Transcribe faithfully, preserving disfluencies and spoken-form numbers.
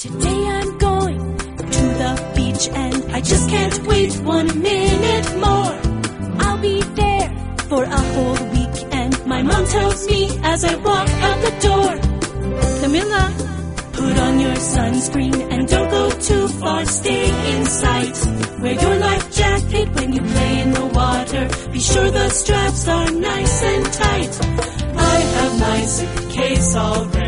Today I'm going to the beach and I just can't wait one minute more. I'll be there for a whole week and my mom tells me as I walk out the door, Camilla, put on your sunscreen and don't go too far, stay in sight. Wear your life jacket when you play in the water. Be sure the straps are nice and tight. I have my suitcase all ready.